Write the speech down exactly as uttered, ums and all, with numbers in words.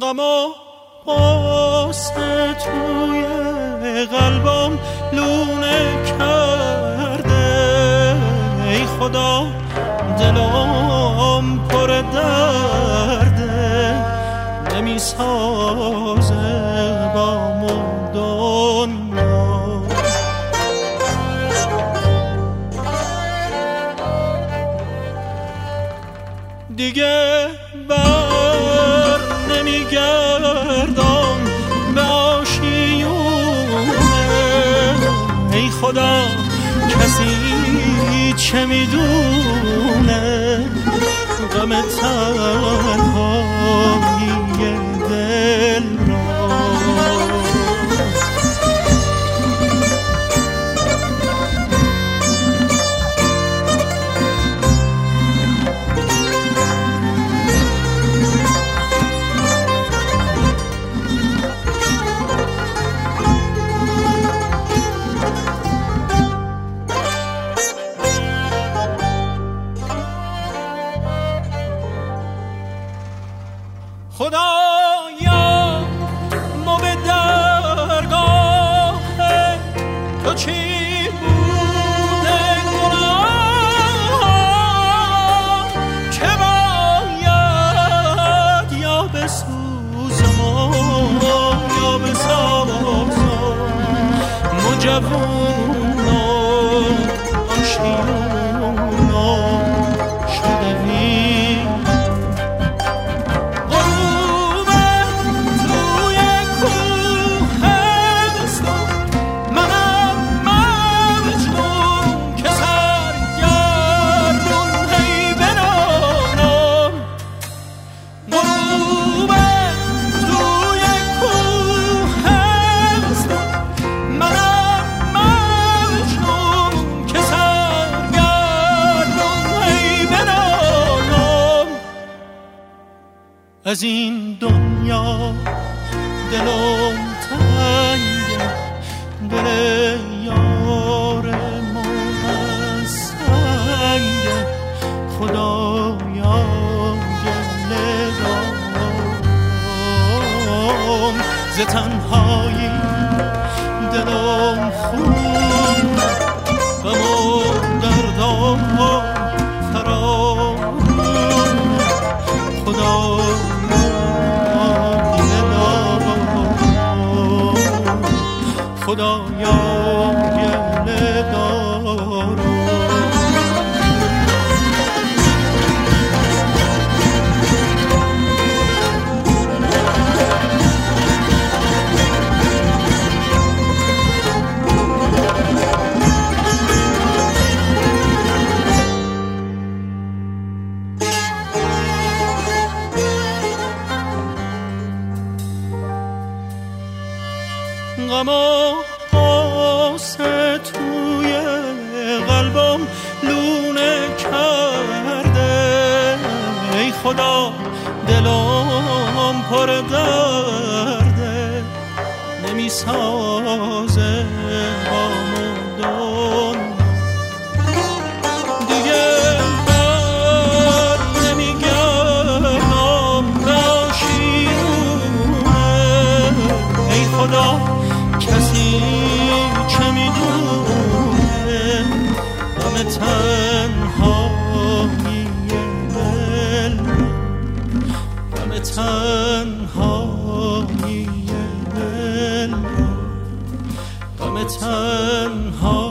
غم و غصه توی قلبم لونه کرده، ای خدا دلم پر درده، نمی سازه با دنیا. دیگه بر نمیگردم به آشیونه، ای خدا کسی چه میدونه غم تنهایی دل را. خدایا ما به درگاه تو چی بوده گناه، که باید یا بسوزم یا بسازم، مجوونم آشیونم شدوی. از این دنیا دلم تنگه، دل یار من سنگه، خدایا گله دارم، ز تنهایی دلم خون غم و دردم فرامون، خدا خدایا گله دارم. غم و غصه توی قلبم لونه کرده، ای خدا دلم پر درده، نمی سازه با مدن. دیگه بر نمیگردم به آشیونه، ای خدا کسی چه میدونه غم تنهایی دل، غم تنهایی دل، غم تنهایی